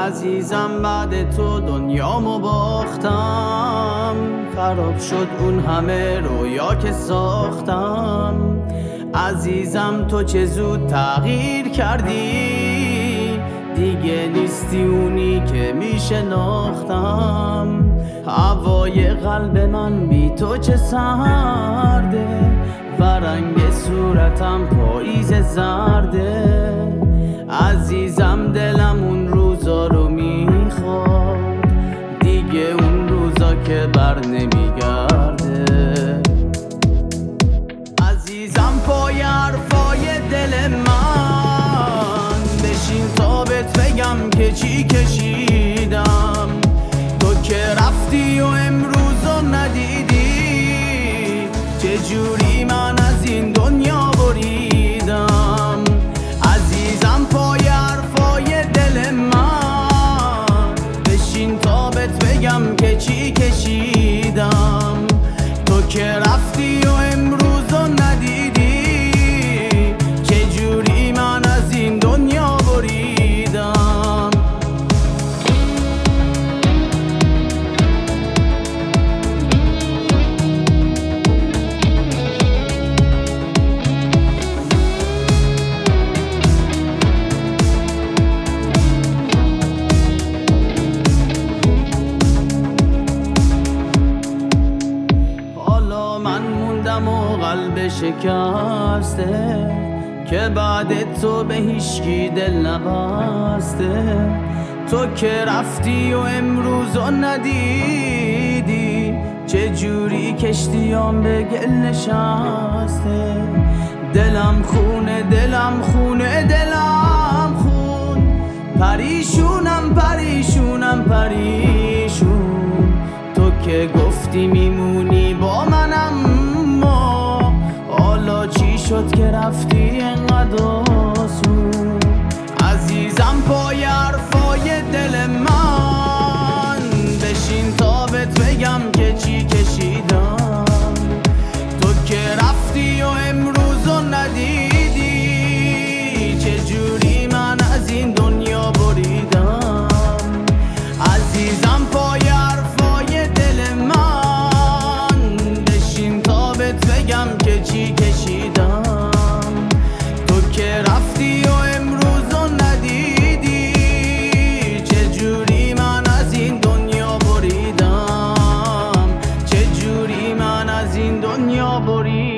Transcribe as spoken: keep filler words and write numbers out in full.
عزیزم بعد تو دنیامو باختم، خراب شد اون همه رویا که ساختم. عزیزم تو چه زود تغییر کردی، دیگه نیستی اونی که میشناختم. هوای قلب من بی تو چه سرده، و رنگ صورتم پاییز زرده. عزیزم دلم اون روزا رو میخواد، دیگه اون روزا که بر نمیگرده. عزیزم پای حرفای دل من بشین تا بهت بگم که چی کشیدم. تو که رفتی و امروزو ندیدی، چجوری من از این دنیا بریدم. عزیزم پای حرفای دل من بشین تا بهت بگم که چی کشیدم. تو که رفتی و امروزو ندیدی، چجوری من از این دنیا بریدم. و قلب شکسته که بعد تو به هیچکی دل نبسته. تو که رفتی و امروزو ندیدی، چجوری کشتیام به گل نشسته. دلم خونه دلم خونه دلم خون، پریشونم پریشونم پریشون. تو که گفتی میمونی با منم، حالا چی شد که رفتی انقدر آسون. عزیزم پای حرفای دل من بشین تا بهت بگم که چی کشیدم. تو که رفتی و امروزو ندیدی، چجوری من از این دنیا بریدم. عزیزم پای حرفای دل من بشین تا بهت بگم که چی کشیدم. تو که رفتی و امروزو ندیدی، چجوری من از این دنیا بریدم. چجوری من از این دنیا بریدم.